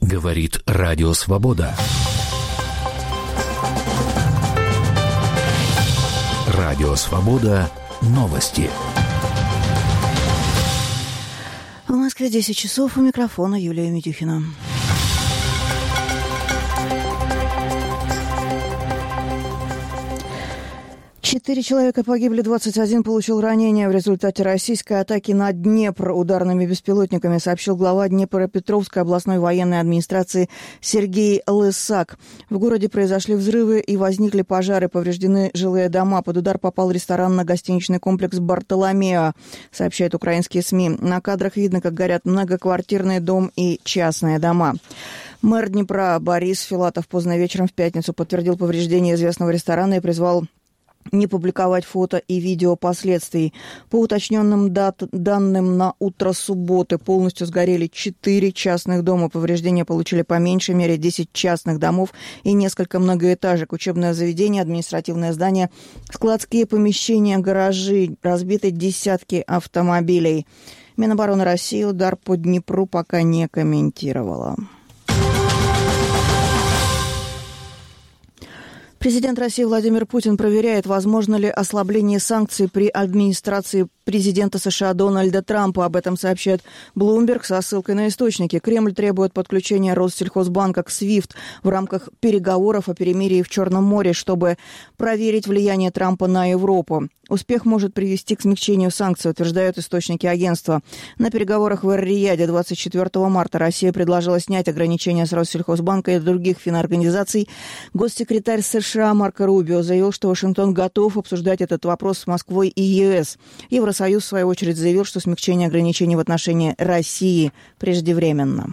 Говорит Радио Свобода. Радио Свобода. Новости. В Москве 10 часов. У микрофона Юлия Медюхина. Четыре человека погибли, 21 получил ранения в результате российской атаки на Днепр ударными беспилотниками, сообщил глава Днепропетровской областной военной администрации Сергей Лысак. В городе произошли взрывы и возникли пожары, повреждены жилые дома. Под удар попал ресторанно-гостиничный комплекс «Бартоломео», сообщают украинские СМИ. На кадрах видно, как горят многоквартирный дом и частные дома. Мэр Днепра Борис Филатов поздно вечером в пятницу подтвердил повреждения известного ресторана и призвал не публиковать фото и видео последствий. По уточненным данным, на утро субботы полностью сгорели 4 частных дома. Повреждения получили по меньшей мере 10 частных домов и несколько многоэтажек. Учебное заведение, административное здание, складские помещения, гаражи. Разбиты десятки автомобилей. Минобороны России удар по Днепру пока не комментировала. Президент России Владимир Путин проверяет, возможно ли ослабление санкций при администрации президента США Дональда Трампа. Об этом сообщает Bloomberg со ссылкой на источники. Кремль требует подключения Россельхозбанка к SWIFT в рамках переговоров о перемирии в Черном море, чтобы проверить влияние Трампа на Европу. Успех может привести к смягчению санкций, утверждают источники агентства. На переговорах в Эр-Рияде 24 марта Россия предложила снять ограничения с Россельхозбанка и других финорганизаций. Госсекретарь США Марко Рубио заявил, что Вашингтон готов обсуждать этот вопрос с Москвой и ЕС. Евросоюз, в свою очередь, заявил, что смягчение ограничений в отношении России преждевременно.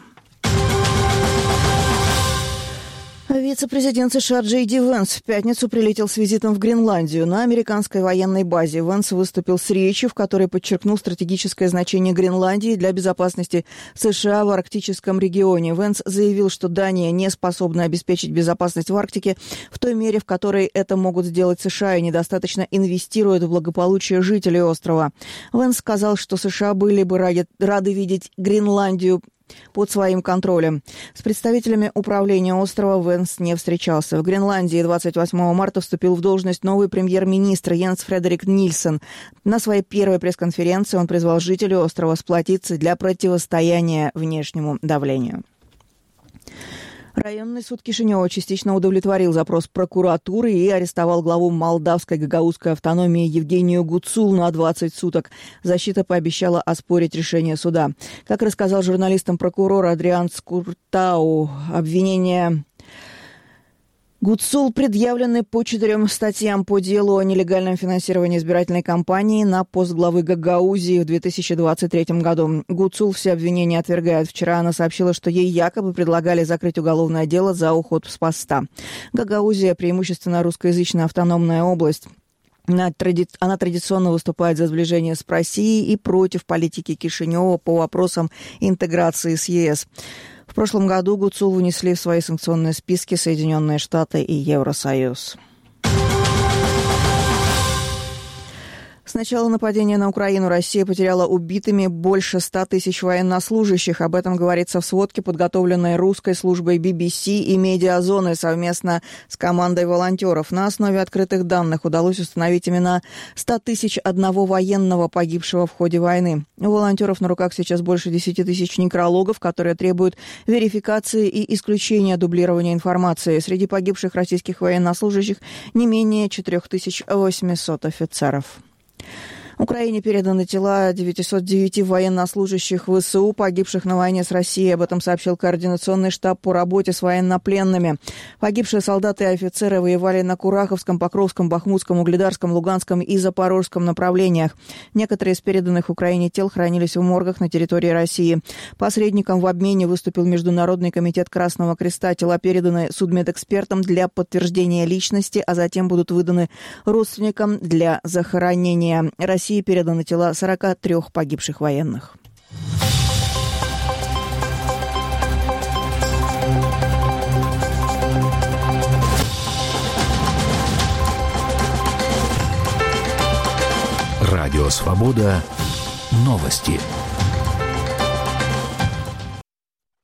Вице-президент США Джей Ди Венс в пятницу прилетел с визитом в Гренландию. На американской военной базе Венс выступил с речью, в которой подчеркнул стратегическое значение Гренландии для безопасности США в арктическом регионе. Венс заявил, что Дания не способна обеспечить безопасность в Арктике в той мере, в которой это могут сделать США, и недостаточно инвестирует в благополучие жителей острова. Венс сказал, что США были бы рады видеть Гренландию под своим контролем. С представителями управления острова Венс не встречался. В Гренландии 28 марта вступил в должность новый премьер-министр Йенс Фредерик Нильсен. На своей первой пресс-конференции он призвал жителей острова сплотиться для противостояния внешнему давлению. Районный суд Кишинева частично удовлетворил запрос прокуратуры и арестовал главу молдавской гагаузской автономии Евгению Гуцул на 20 суток. Защита пообещала оспорить решение суда. Как рассказал журналистам прокурор Адриан Скуртау, обвинения Гуцул предъявлены по 4 статьям по делу о нелегальном финансировании избирательной кампании на пост главы Гагаузии в 2023 году. Гуцул все обвинения отвергает. Вчера она сообщила, что ей якобы предлагали закрыть уголовное дело за уход с поста. Гагаузия преимущественно русскоязычная автономная область. Она традиционно выступает за сближение с Россией и против политики Кишинева по вопросам интеграции с ЕС. В прошлом году Гуцул внесли в свои санкционные списки Соединенные Штаты и Евросоюз. С начала нападения на Украину Россия потеряла убитыми больше 100 тысяч военнослужащих. Об этом говорится в сводке, подготовленной русской службой BBC и «Медиазоны» совместно с командой волонтеров. На основе открытых данных удалось установить имена 100 тысяч одного военного, погибшего в ходе войны. У волонтеров на руках сейчас больше 10 тысяч некрологов, которые требуют верификации и исключения дублирования информации. Среди погибших российских военнослужащих не менее 4800 офицеров. Украине переданы тела 909 военнослужащих ВСУ, погибших на войне с Россией. Об этом сообщил Координационный штаб по работе с военнопленными. Погибшие солдаты и офицеры воевали на Кураховском, Покровском, Бахмутском, Угледарском, Луганском и Запорожском направлениях. Некоторые из переданных Украине тел хранились в моргах на территории России. Посредником в обмене выступил Международный комитет Красного Креста. Тела переданы судмедэкспертам для подтверждения личности, а затем будут выданы родственникам для захоронения. России переданы тела 43 погибших военных. Радио «Свобода». Новости.